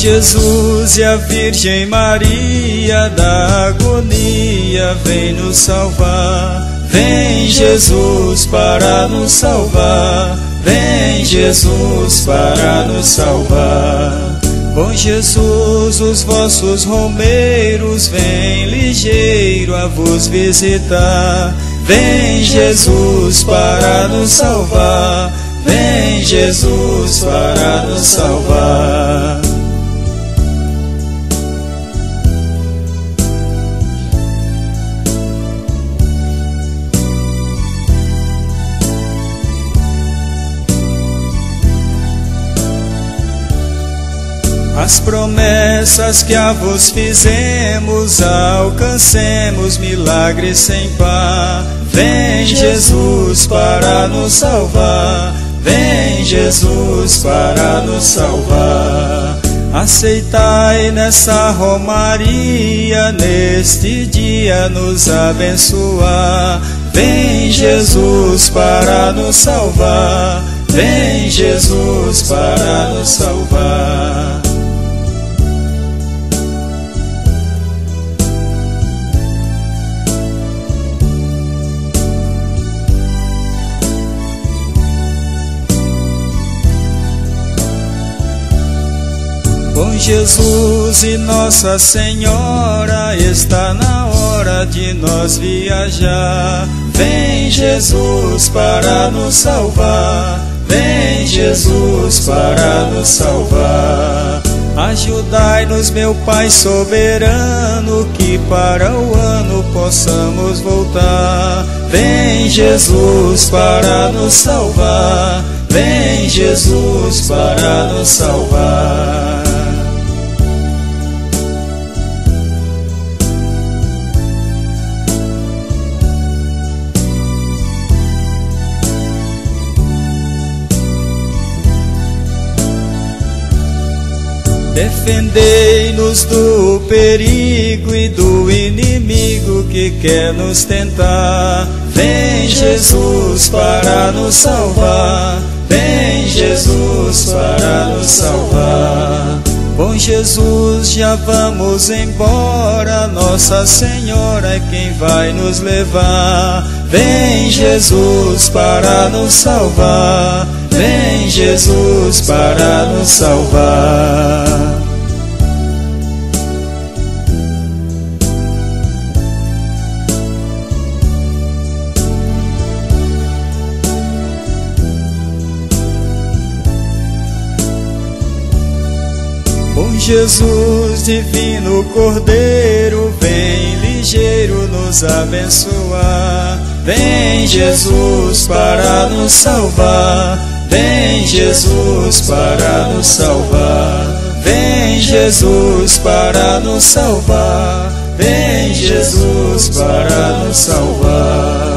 Jesus e a Virgem Maria da agonia, vem nos salvar. Vem Jesus para nos salvar, vem Jesus para nos salvar. Bom Jesus, os vossos romeiros vêm ligeiro a vos visitar. Vem Jesus para nos salvar, vem Jesus para nos salvar. As promessas que a vos fizemos, alcancemos milagres sem par. Vem Jesus para nos salvar, vem Jesus para nos salvar. Aceitai nessa romaria, neste dia nos abençoar. Vem Jesus para nos salvar, vem Jesus para nos salvar. Bom Jesus e Nossa Senhora, está na hora de nós viajar. Vem Jesus para nos salvar, vem Jesus para nos salvar. Ajudai-nos, meu Pai soberano, que para o ano possamos voltar. Vem Jesus para nos salvar, vem Jesus para nos salvar. Defendei-nos do perigo e do inimigo que quer nos tentar. Vem Jesus para nos salvar, vem Jesus para nos salvar. Bom Jesus, já vamos embora, Nossa Senhora é quem vai nos levar. Vem Jesus para nos salvar, vem Jesus para nos salvar. Bom Jesus, divino Cordeiro, vem ligeiro nos abençoar. Vem Jesus para nos salvar, vem Jesus para nos salvar. Vem Jesus para nos salvar, vem Jesus para nos salvar.